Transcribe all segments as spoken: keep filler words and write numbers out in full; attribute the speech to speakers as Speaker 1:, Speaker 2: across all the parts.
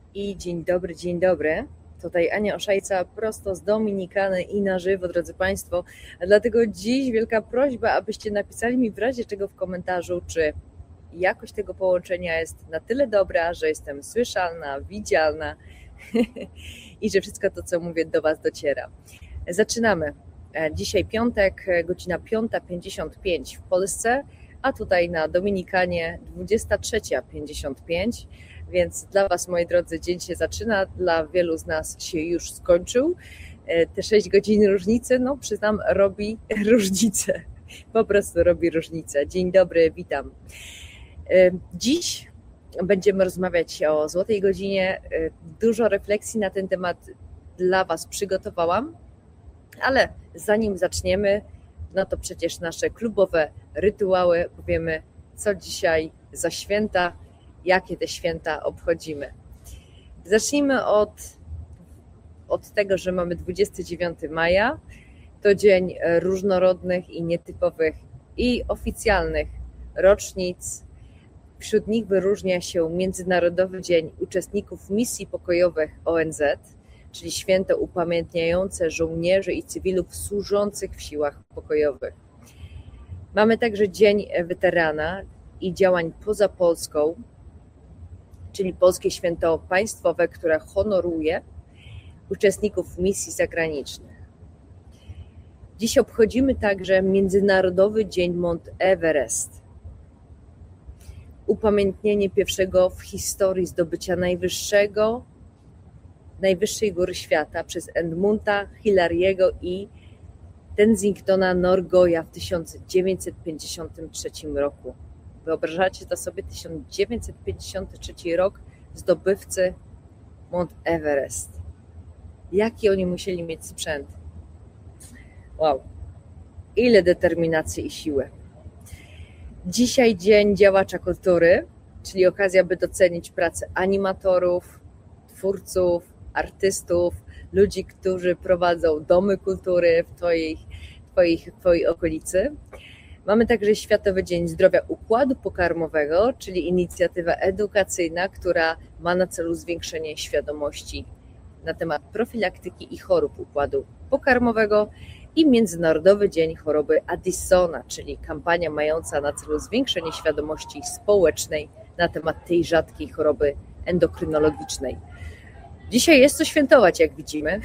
Speaker 1: I dzień dobry, dzień dobry. Tutaj Ania Oszajca prosto z Dominikany i na żywo, drodzy Państwo. Dlatego dziś wielka prośba, abyście napisali mi w razie czego w komentarzu, czy jakość tego połączenia jest na tyle dobra, że jestem słyszalna, widzialna i że wszystko to, co mówię, do Was dociera. Zaczynamy. Dzisiaj piątek, godzina piąta pięćdziesiąt pięć w Polsce, a tutaj na Dominikanie dwudziesta trzecia pięćdziesiąt pięć. Więc dla Was, moi drodzy, dzień się zaczyna, dla wielu z nas się już skończył. Te sześć godzin różnicy, no przyznam, robi różnicę. Po prostu robi różnicę. Dzień dobry, witam. Dziś będziemy rozmawiać o Złotej Godzinie. Dużo refleksji na ten temat dla Was przygotowałam, ale zanim zaczniemy, no to przecież nasze klubowe rytuały, powiemy, co dzisiaj za święta, jakie te święta obchodzimy. Zacznijmy od, od tego, że mamy dwudziestego dziewiątego maja, to dzień różnorodnych i nietypowych i oficjalnych rocznic. Wśród nich wyróżnia się Międzynarodowy Dzień Uczestników Misji Pokojowych O N Z, czyli święto upamiętniające żołnierzy i cywilów służących w siłach pokojowych. Mamy także Dzień Weterana i działań poza Polską, czyli polskie święto państwowe, które honoruje uczestników misji zagranicznych. Dziś obchodzimy także Międzynarodowy Dzień Mount Everest. Upamiętnienie pierwszego w historii zdobycia najwyższego, najwyższej góry świata przez Edmunda Hillary'ego i Tenzingtona Norgoya w tysiąc dziewięćset pięćdziesiątym trzecim roku. Wyobrażacie to sobie, tysiąc dziewięćset pięćdziesiąty trzeci rok, zdobywcy Mount Everest. Jaki oni musieli mieć sprzęt? Wow, ile determinacji i siły. Dzisiaj Dzień Działacza Kultury, czyli okazja, by docenić pracę animatorów, twórców, artystów, ludzi, którzy prowadzą domy kultury w twojej, twojej, twojej okolicy. Mamy także Światowy Dzień Zdrowia Układu Pokarmowego, czyli inicjatywa edukacyjna, która ma na celu zwiększenie świadomości na temat profilaktyki i chorób układu pokarmowego, i Międzynarodowy Dzień Choroby Addisona, czyli kampania mająca na celu zwiększenie świadomości społecznej na temat tej rzadkiej choroby endokrynologicznej. Dzisiaj jest co świętować, jak widzimy.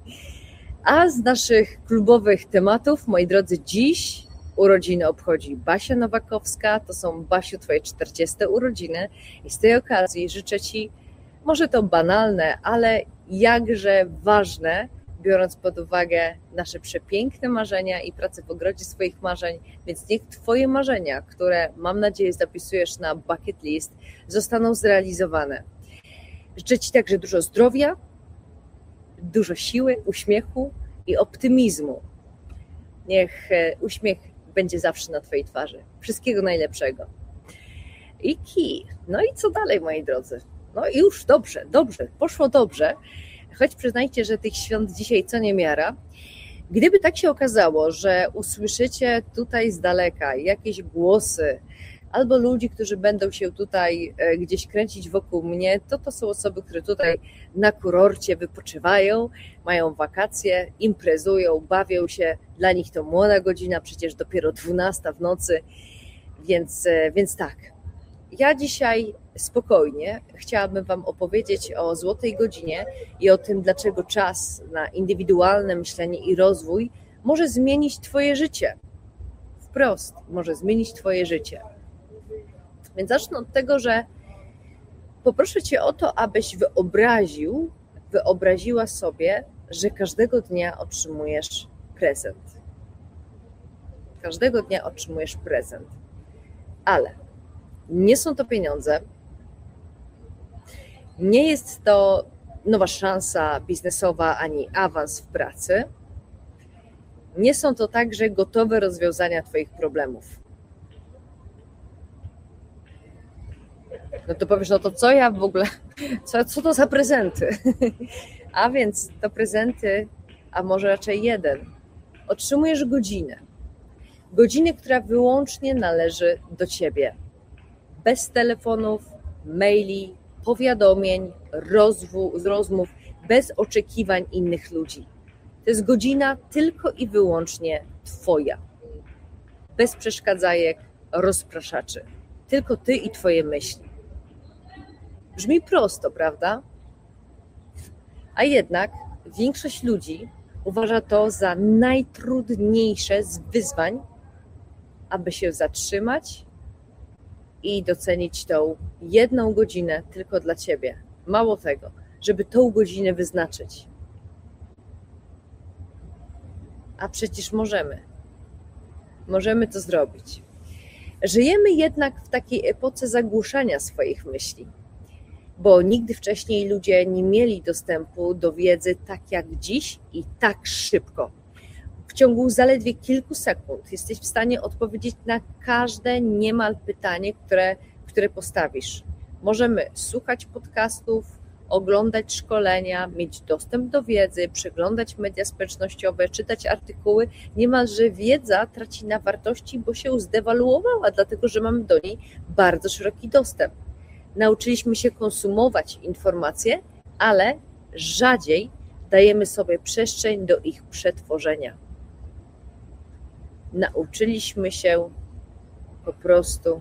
Speaker 1: A z naszych klubowych tematów, moi drodzy, dziś urodziny obchodzi Basia Nowakowska. To są, Basiu, Twoje czterdzieste urodziny i z tej okazji życzę Ci, może to banalne, ale jakże ważne, biorąc pod uwagę nasze przepiękne marzenia i pracę w ogrodzie swoich marzeń, więc niech Twoje marzenia, które mam nadzieję zapisujesz na bucket list, zostaną zrealizowane. Życzę Ci także dużo zdrowia, dużo siły, uśmiechu i optymizmu. Niech uśmiech będzie zawsze na Twojej twarzy. Wszystkiego najlepszego. I kij. No i co dalej, moi drodzy? No i już dobrze, dobrze, poszło dobrze. Choć przyznajcie, że tych świąt dzisiaj co niemiara. Gdyby tak się okazało, że usłyszycie tutaj z daleka jakieś głosy albo ludzi, którzy będą się tutaj gdzieś kręcić wokół mnie, to to są osoby, które tutaj na kurorcie wypoczywają, mają wakacje, imprezują, bawią się. Dla nich to młoda godzina, przecież dopiero dwunasta w nocy, więc, więc tak. Ja dzisiaj spokojnie chciałabym Wam opowiedzieć o Złotej Godzinie i o tym, dlaczego czas na indywidualne myślenie i rozwój może zmienić Twoje życie. Wprost może zmienić Twoje życie. Więc zacznę od tego, że poproszę Cię o to, abyś wyobraził, wyobraziła sobie, że każdego dnia otrzymujesz prezent. Każdego dnia otrzymujesz prezent. Ale nie są to pieniądze, nie jest to nowa szansa biznesowa ani awans w pracy. Nie są to także gotowe rozwiązania Twoich problemów. No to powiesz, no to co ja w ogóle, co, co to za prezenty? A więc to prezenty, a może raczej jeden. Otrzymujesz godzinę. Godzinę, która wyłącznie należy do Ciebie. Bez telefonów, maili, powiadomień, rozwu- rozmów, bez oczekiwań innych ludzi. To jest godzina tylko i wyłącznie Twoja. Bez przeszkadzajek, rozpraszaczy. Tylko Ty i Twoje myśli. Brzmi prosto, prawda? A jednak większość ludzi uważa to za najtrudniejsze z wyzwań, aby się zatrzymać i docenić tą jedną godzinę tylko dla Ciebie. Mało tego, żeby tą godzinę wyznaczyć. A przecież możemy. Możemy to zrobić. Żyjemy jednak w takiej epoce zagłuszania swoich myśli, bo nigdy wcześniej ludzie nie mieli dostępu do wiedzy tak jak dziś i tak szybko. W ciągu zaledwie kilku sekund jesteś w stanie odpowiedzieć na każde niemal pytanie, które, które postawisz. Możemy słuchać podcastów, oglądać szkolenia, mieć dostęp do wiedzy, przeglądać media społecznościowe, czytać artykuły. Niemalże wiedza traci na wartości, bo się zdewaluowała, dlatego że mamy do niej bardzo szeroki dostęp. Nauczyliśmy się konsumować informacje, ale rzadziej dajemy sobie przestrzeń do ich przetworzenia. Nauczyliśmy się po prostu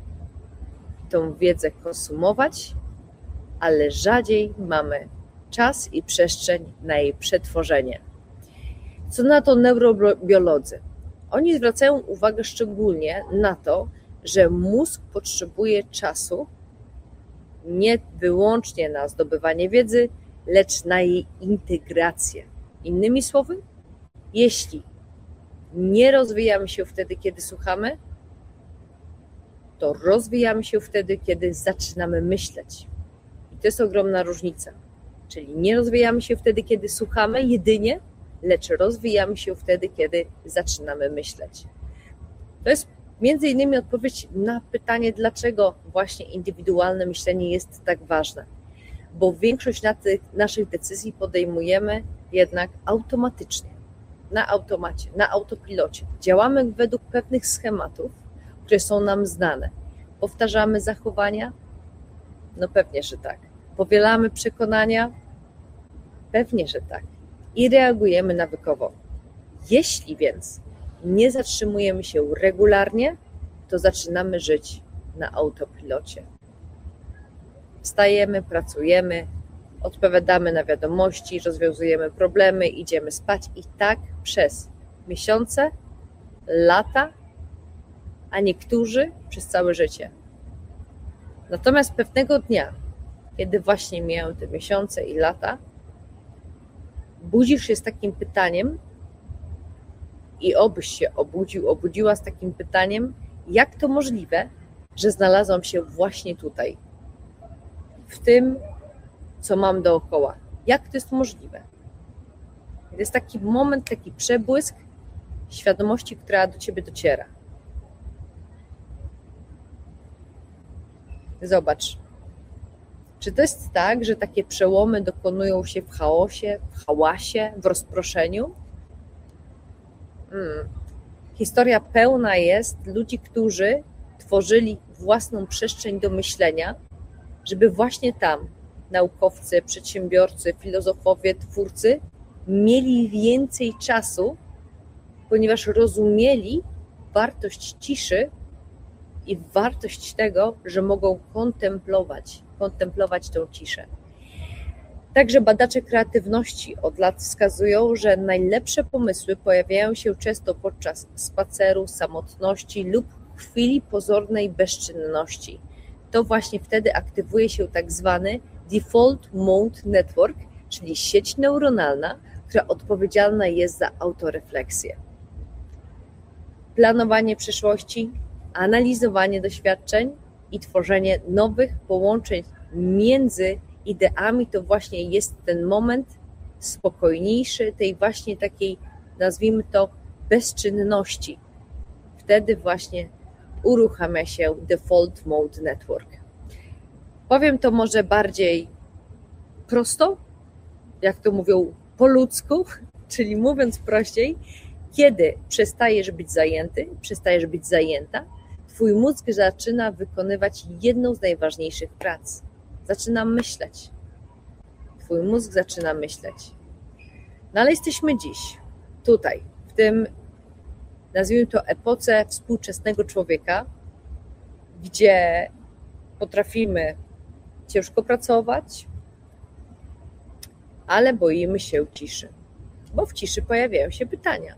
Speaker 1: tą wiedzę konsumować, ale rzadziej mamy czas i przestrzeń na jej przetworzenie. Co na to neurobiolodzy? Oni zwracają uwagę szczególnie na to, że mózg potrzebuje czasu nie wyłącznie na zdobywanie wiedzy, lecz na jej integrację. Innymi słowy, jeśli nie rozwijamy się wtedy, kiedy słuchamy, to rozwijamy się wtedy, kiedy zaczynamy myśleć. I to jest ogromna różnica. Czyli nie rozwijamy się wtedy, kiedy słuchamy jedynie, lecz rozwijamy się wtedy, kiedy zaczynamy myśleć. To jest między innymi odpowiedź na pytanie, dlaczego właśnie indywidualne myślenie jest tak ważne. Bo większość naszych decyzji podejmujemy jednak automatycznie, na automacie, na autopilocie. Działamy według pewnych schematów, które są nam znane. Powtarzamy zachowania? No pewnie, że tak. Powielamy przekonania? Pewnie, że tak. I reagujemy nawykowo. Jeśli więc nie zatrzymujemy się regularnie, to zaczynamy żyć na autopilocie. Wstajemy, pracujemy, odpowiadamy na wiadomości, rozwiązujemy problemy, idziemy spać i tak przez miesiące, lata, a niektórzy przez całe życie. Natomiast pewnego dnia, kiedy właśnie mijają te miesiące i lata, budzisz się z takim pytaniem i obyś się obudził, obudziła z takim pytaniem, jak to możliwe, że znalazłam się właśnie tutaj, w tym, co mam dookoła. Jak to jest możliwe? To jest taki moment, taki przebłysk świadomości, która do Ciebie dociera. Zobacz, czy to jest tak, że takie przełomy dokonują się w chaosie, w hałasie, w rozproszeniu? Hmm. Historia pełna jest ludzi, którzy tworzyli własną przestrzeń do myślenia, żeby właśnie tam naukowcy, przedsiębiorcy, filozofowie, twórcy mieli więcej czasu, ponieważ rozumieli wartość ciszy i wartość tego, że mogą kontemplować, kontemplować tą ciszę. Także badacze kreatywności od lat wskazują, że najlepsze pomysły pojawiają się często podczas spaceru, samotności lub chwili pozornej bezczynności. To właśnie wtedy aktywuje się tak zwany Default Mode Network, czyli sieć neuronalna, która odpowiedzialna jest za autorefleksję. Planowanie przyszłości, analizowanie doświadczeń i tworzenie nowych połączeń między ideami to właśnie jest ten moment spokojniejszy, tej właśnie takiej, nazwijmy to, bezczynności. Wtedy właśnie uruchamia się Default Mode Network. Powiem to może bardziej prosto, jak to mówią po ludzku, czyli mówiąc prościej, kiedy przestajesz być zajęty, przestajesz być zajęta, twój mózg zaczyna wykonywać jedną z najważniejszych prac. zaczyna myśleć. Twój mózg zaczyna myśleć. No ale jesteśmy dziś, tutaj, w tym, nazwijmy to, epoce współczesnego człowieka, gdzie potrafimy ciężko pracować, ale boimy się ciszy, bo w ciszy pojawiają się pytania.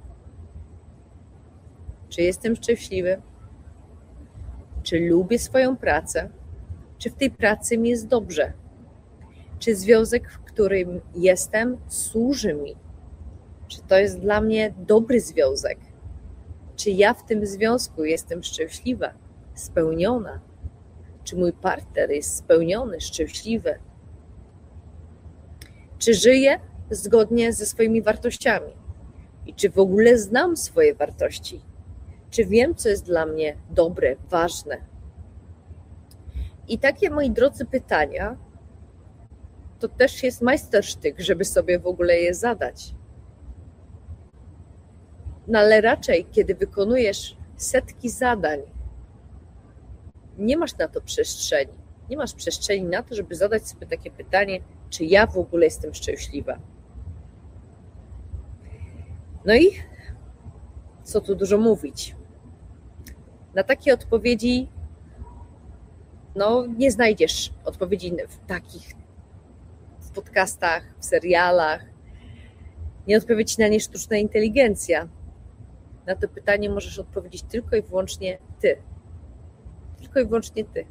Speaker 1: Czy jestem szczęśliwy? Czy lubię swoją pracę? Czy w tej pracy mi jest dobrze? Czy związek, w którym jestem, służy mi? Czy to jest dla mnie dobry związek? Czy ja w tym związku jestem szczęśliwa, spełniona? Czy mój partner jest spełniony, szczęśliwy? Czy żyję zgodnie ze swoimi wartościami? I czy w ogóle znam swoje wartości? Czy wiem, co jest dla mnie dobre, ważne? I takie, moi drodzy, pytania to też jest majstersztyk, żeby sobie w ogóle je zadać. No ale raczej, kiedy wykonujesz setki zadań, nie masz na to przestrzeni. Nie masz przestrzeni na to, żeby zadać sobie takie pytanie, czy ja w ogóle jestem szczęśliwa. No i co tu dużo mówić? Na takie odpowiedzi no, nie znajdziesz odpowiedzi w takich w podcastach, w serialach. Nie odpowie ci na nie sztuczna inteligencja. Na to pytanie możesz odpowiedzieć tylko i wyłącznie ty. Tylko i wyłącznie ty.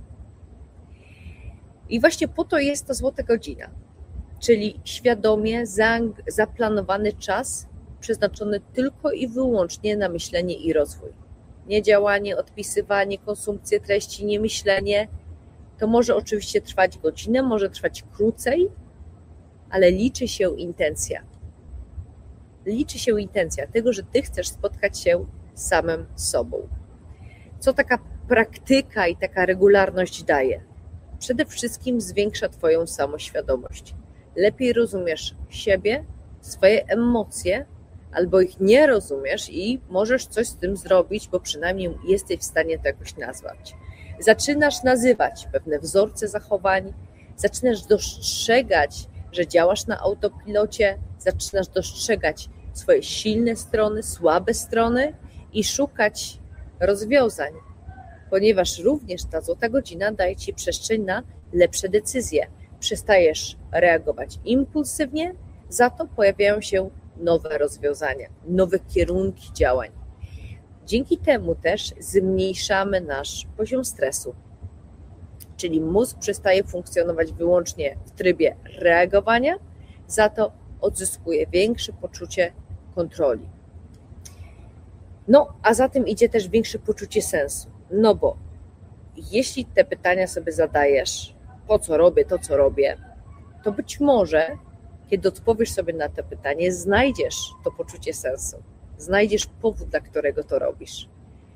Speaker 1: I właśnie po to jest ta złota godzina, czyli świadomie zaplanowany czas przeznaczony tylko i wyłącznie na myślenie i rozwój. Nie działanie, odpisywanie, konsumpcję treści, nie myślenie. To może oczywiście trwać godzinę, może trwać krócej, ale liczy się intencja. Liczy się intencja tego, że ty chcesz spotkać się z samym sobą. Co taka praktyka i taka regularność daje? Przede wszystkim zwiększa twoją samoświadomość. Lepiej rozumiesz siebie, swoje emocje, albo ich nie rozumiesz i możesz coś z tym zrobić, bo przynajmniej jesteś w stanie to jakoś nazwać. Zaczynasz nazywać pewne wzorce zachowań, zaczynasz dostrzegać, że działasz na autopilocie, zaczynasz dostrzegać swoje silne strony, słabe strony i szukać rozwiązań, ponieważ również ta złota godzina daje ci przestrzeń na lepsze decyzje. Przestajesz reagować impulsywnie, za to pojawiają się nowe rozwiązania, nowe kierunki działań. Dzięki temu też zmniejszamy nasz poziom stresu, czyli mózg przestaje funkcjonować wyłącznie w trybie reagowania, za to odzyskuje większe poczucie kontroli. No, a za tym idzie też większe poczucie sensu, no bo jeśli te pytania sobie zadajesz, po co robię to, co robię, to być może, kiedy odpowiesz sobie na to pytanie, znajdziesz to poczucie sensu, znajdziesz powód, dla którego to robisz.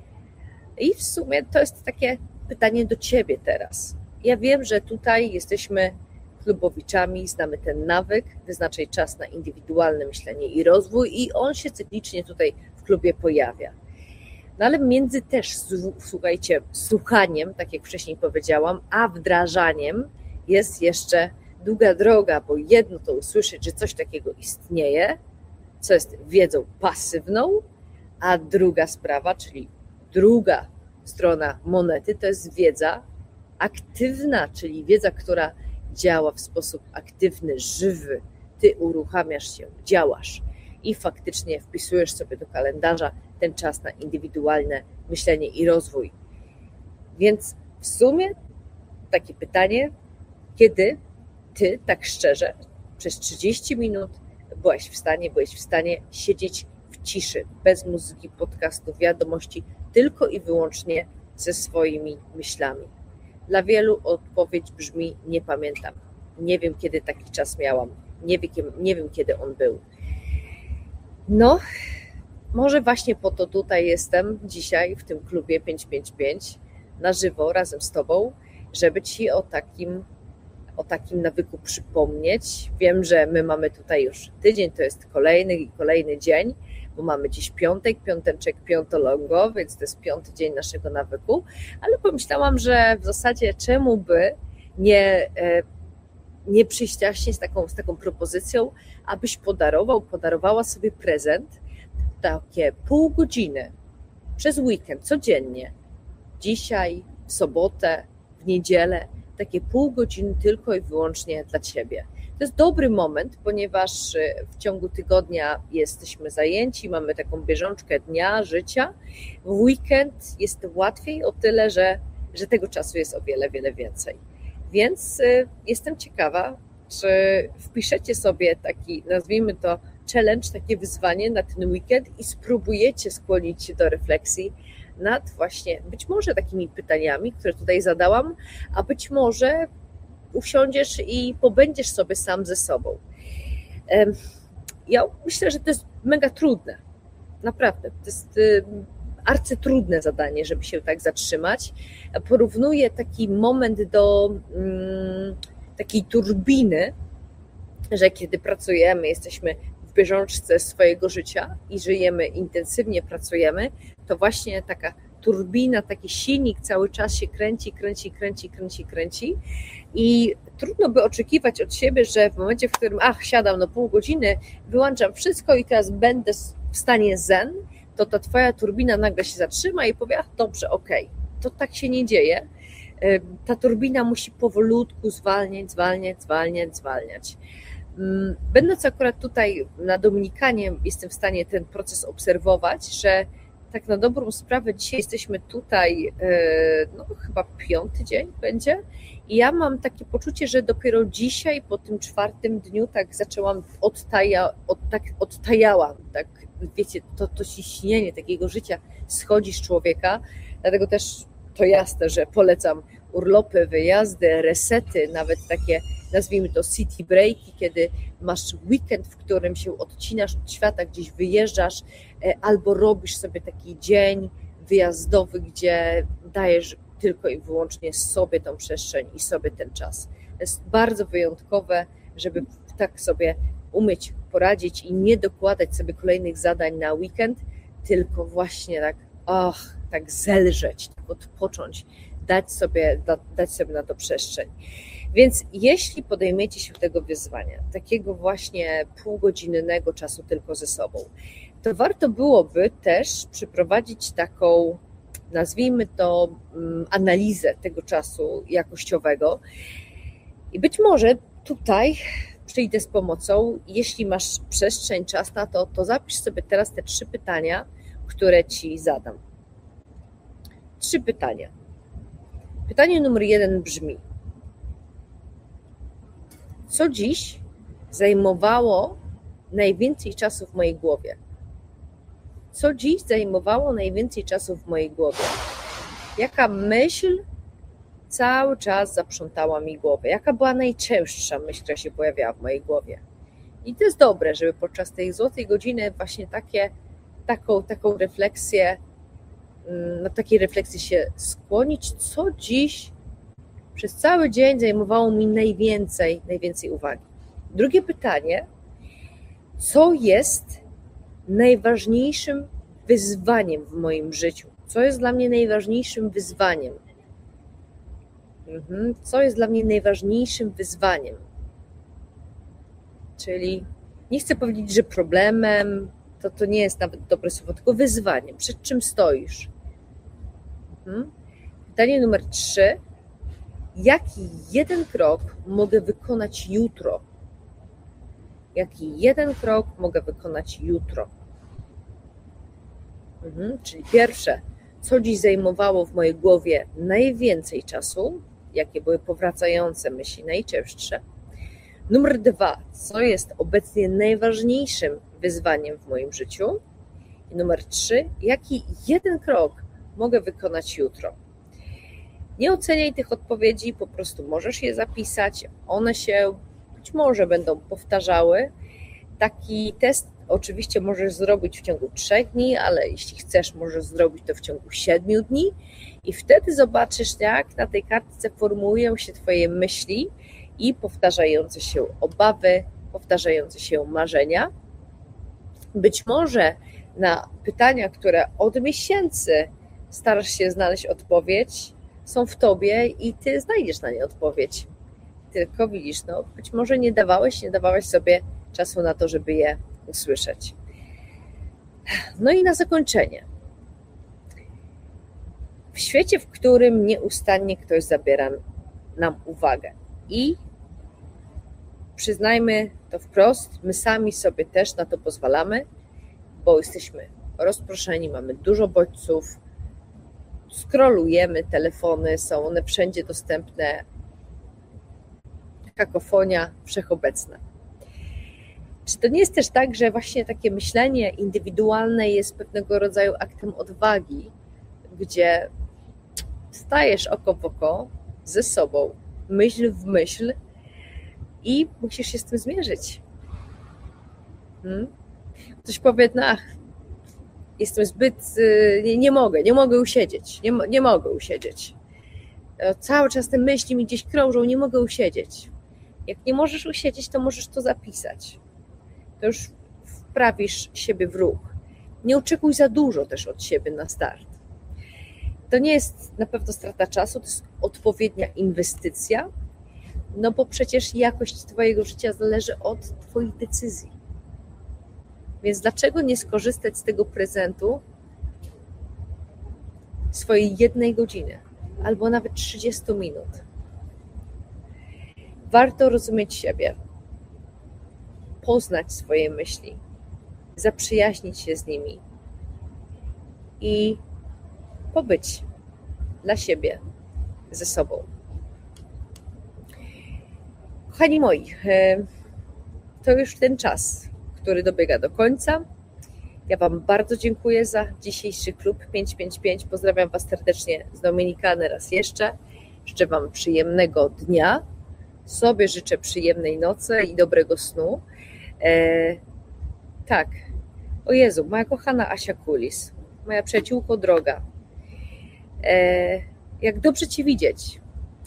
Speaker 1: I w sumie to jest takie pytanie do ciebie teraz. Ja wiem, że tutaj jesteśmy klubowiczami, znamy ten nawyk, wyznaczaj czas na indywidualne myślenie i rozwój i on się cyklicznie tutaj w klubie pojawia. No ale między też, słuchajcie, słuchaniem, tak jak wcześniej powiedziałam, a wdrażaniem jest jeszcze długa droga, bo jedno to usłyszeć, że coś takiego istnieje, co jest wiedzą pasywną, a druga sprawa, czyli druga strona monety, to jest wiedza aktywna, czyli wiedza, która działa w sposób aktywny, żywy. Ty uruchamiasz się, działasz i faktycznie wpisujesz sobie do kalendarza ten czas na indywidualne myślenie i rozwój. Więc w sumie takie pytanie, kiedy ty tak szczerze przez trzydzieści minut byłaś w stanie, byłeś w stanie siedzieć w ciszy, bez muzyki, podcastu, wiadomości, tylko i wyłącznie ze swoimi myślami. Dla wielu odpowiedź brzmi: nie pamiętam, nie wiem, kiedy taki czas miałam, nie wiem, nie wiem kiedy on był. No, może właśnie po to tutaj jestem dzisiaj w tym klubie pięć pięć pięć na żywo razem z tobą, żeby ci o takim o takim nawyku przypomnieć. Wiem, że my mamy tutaj już tydzień, to jest kolejny i kolejny dzień, bo mamy dziś piątek, piąteczek piątolongo, więc to jest piąty dzień naszego nawyku, ale pomyślałam, że w zasadzie czemu by nie, nie przyjść właśnie z taką, z taką propozycją, abyś podarował, podarowała sobie prezent, takie pół godziny przez weekend, codziennie, dzisiaj, w sobotę, w niedzielę, takie pół godziny tylko i wyłącznie dla Ciebie. To jest dobry moment, ponieważ w ciągu tygodnia jesteśmy zajęci, mamy taką bieżączkę dnia, życia. W weekend jest łatwiej o tyle, że, że tego czasu jest o wiele, wiele więcej. Więc jestem ciekawa, czy wpiszecie sobie taki, nazwijmy to challenge, takie wyzwanie na ten weekend i spróbujecie skłonić się do refleksji nad właśnie być może takimi pytaniami, które tutaj zadałam, a być może usiądziesz i pobędziesz sobie sam ze sobą. Ja myślę, że to jest mega trudne. Naprawdę. To jest arcytrudne zadanie, żeby się tak zatrzymać. Porównuję taki moment do mm, takiej turbiny, że kiedy pracujemy, jesteśmy w bieżączce swojego życia i żyjemy, intensywnie pracujemy, to właśnie taka turbina, taki silnik cały czas się kręci, kręci, kręci, kręci, kręci i trudno by oczekiwać od siebie, że w momencie, w którym ach, siadam na pół godziny, wyłączam wszystko i teraz będę w stanie zen, to ta twoja turbina nagle się zatrzyma i powie, ach, dobrze, okej, okay. To tak się nie dzieje. Ta turbina musi powolutku zwalniać, zwalniać, zwalniać, zwalniać. Będąc akurat tutaj na Dominikanie, jestem w stanie ten proces obserwować, że tak na dobrą sprawę dzisiaj jesteśmy tutaj, no chyba piąty dzień będzie i ja mam takie poczucie, że dopiero dzisiaj po tym czwartym dniu tak zaczęłam odtaja, od, tak odtajałam, tak wiecie, to, to ciśnienie takiego życia schodzi z człowieka, dlatego też to jasne, że polecam urlopy, wyjazdy, resety, nawet takie, nazwijmy to city breaki, kiedy masz weekend, w którym się odcinasz od świata, gdzieś wyjeżdżasz, albo robisz sobie taki dzień wyjazdowy, gdzie dajesz tylko i wyłącznie sobie tą przestrzeń i sobie ten czas. To jest bardzo wyjątkowe, żeby tak sobie umieć poradzić i nie dokładać sobie kolejnych zadań na weekend, tylko właśnie tak, ach, tak zelżeć, tak odpocząć, dać sobie, dać sobie na to przestrzeń. Więc jeśli podejmiecie się tego wyzwania, takiego właśnie półgodzinnego czasu tylko ze sobą, to warto byłoby też przeprowadzić taką, nazwijmy to, analizę tego czasu jakościowego i być może tutaj przyjdę z pomocą, jeśli masz przestrzeń, czas na to, to zapisz sobie teraz te trzy pytania, które Ci zadam. Trzy pytania. Pytanie numer jeden brzmi: co dziś zajmowało najwięcej czasu w mojej głowie? Co dziś zajmowało najwięcej czasu w mojej głowie? Jaka myśl cały czas zaprzątała mi głowę? Jaka była najczęstsza myśl, która się pojawiała w mojej głowie? I to jest dobre, żeby podczas tej złotej godziny właśnie takie, taką, taką refleksję, na takiej refleksji się skłonić, co dziś przez cały dzień zajmowało mi najwięcej, najwięcej uwagi. Drugie pytanie: co jest najważniejszym wyzwaniem w moim życiu? Co jest dla mnie najważniejszym wyzwaniem? Mhm. Co jest dla mnie najważniejszym wyzwaniem? Czyli nie chcę powiedzieć, że problemem, to, to nie jest nawet dobre słowo, tylko wyzwaniem. Przed czym stoisz? Mhm. Pytanie numer trzy. Jaki jeden krok mogę wykonać jutro? Jaki jeden krok mogę wykonać jutro? Mhm. Czyli pierwsze, co dziś zajmowało w mojej głowie najwięcej czasu? Jakie były powracające myśli najczęstsze? Numer dwa, co jest obecnie najważniejszym wyzwaniem w moim życiu? I numer trzy, jaki jeden krok mogę wykonać jutro? Nie oceniaj tych odpowiedzi, po prostu możesz je zapisać, one się być może będą powtarzały. Taki test oczywiście możesz zrobić w ciągu trzech dni, ale jeśli chcesz, możesz zrobić to w ciągu siedmiu dni i wtedy zobaczysz, jak na tej kartce formułują się Twoje myśli i powtarzające się obawy, powtarzające się marzenia. Być może na pytania, które od miesięcy starasz się znaleźć odpowiedź, są w tobie i ty znajdziesz na nie odpowiedź. Tylko widzisz, no być może nie dawałeś, nie dawałeś sobie czasu na to, żeby je usłyszeć. No i na zakończenie. W świecie, w którym nieustannie ktoś zabiera nam uwagę i przyznajmy to wprost, my sami sobie też na to pozwalamy, bo jesteśmy rozproszeni, mamy dużo bodźców, scrollujemy, telefony, są one wszędzie dostępne, kakofonia wszechobecna. Czy to nie jest też tak, że właśnie takie myślenie indywidualne jest pewnego rodzaju aktem odwagi, gdzie stajesz oko w oko ze sobą, myśl w myśl i musisz się z tym zmierzyć? Hmm? Ktoś powie, no ach, jestem zbyt, nie, nie mogę, nie mogę usiedzieć, nie, nie mogę usiedzieć. Cały czas te myśli mi gdzieś krążą, nie mogę usiedzieć. Jak nie możesz usiedzieć, to możesz to zapisać. To już wprawisz siebie w ruch. Nie oczekuj za dużo też od siebie na start. To nie jest na pewno strata czasu, to jest odpowiednia inwestycja, no bo przecież jakość twojego życia zależy od twoich decyzji. Więc dlaczego nie skorzystać z tego prezentu swojej jednej godziny albo nawet trzydziestu minut? Warto rozumieć siebie, poznać swoje myśli, zaprzyjaźnić się z nimi i pobyć dla siebie ze sobą. Kochani moi, to już ten czas, który dobiega do końca. Ja wam bardzo dziękuję za dzisiejszy klub pięć pięć pięć. Pozdrawiam was serdecznie z Dominikany raz jeszcze. Życzę wam przyjemnego dnia. Sobie życzę przyjemnej nocy i dobrego snu. E, tak, o Jezu, moja kochana Asia Kulis, moja przyjaciółko droga, e, jak dobrze cię widzieć.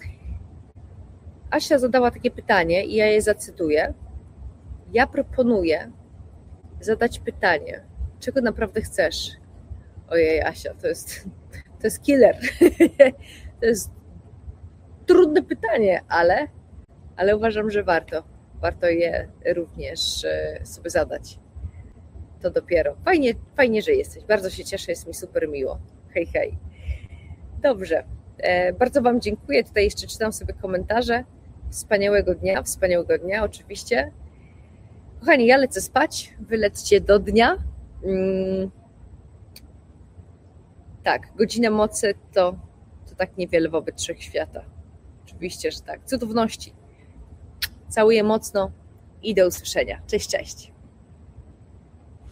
Speaker 1: Asia zadała takie pytanie i ja je zacytuję. Ja proponuję zadać pytanie, czego naprawdę chcesz? Ojej, Asia, to jest, to jest killer. To jest trudne pytanie, ale, ale uważam, że warto. Warto je również sobie zadać. To dopiero. Fajnie, fajnie, że jesteś. Bardzo się cieszę, jest mi super miło. Hej, hej. Dobrze. Bardzo wam dziękuję. Tutaj jeszcze czytam sobie komentarze. Wspaniałego dnia, wspaniałego dnia oczywiście. Kochani, ja lecę spać. Wy lećcie do dnia. Hmm. Tak, godzina mocy to, to tak niewiele wobec wszechświata. Oczywiście, że tak. Cudowności. Całuję mocno i do usłyszenia. Cześć, cześć.